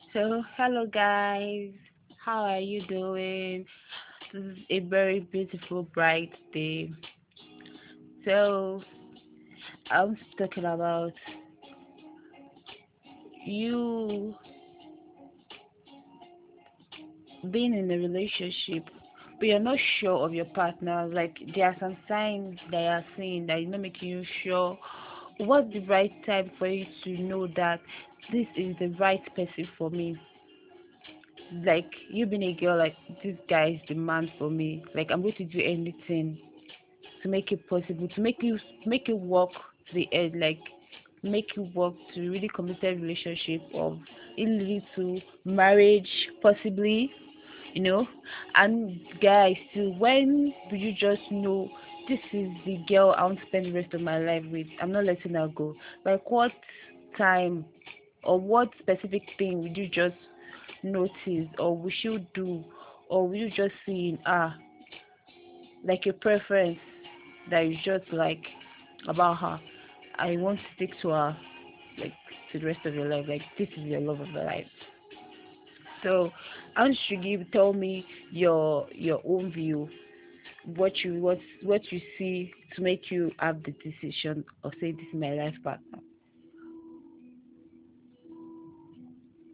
So, hello guys, how are you doing? This is a very beautiful, bright day. So, I'm talking about you being in a relationship, but you're not sure of your partner. Like, there are some signs that you're seeing that is not making you sure. What's the right time for you to know that this is the right person for me? Like, you being a girl, like, this guy is the man for me. Like, I'm going to do anything to make it possible, to make it work to the end, like make it work to really committed relationship of it leading to marriage possibly, you know. And guys, too, when do you just know this is the girl I want to spend the rest of my life with? I'm not letting her go. Like what time or what specific thing would you just notice or we should do or will you just see in like a preference that you just like about her. I want to stick to her like to the rest of your life. Like this is your love of your life. So Aunt Shugi, tell me your own view, what you see to make you have the decision of saying this is my life partner.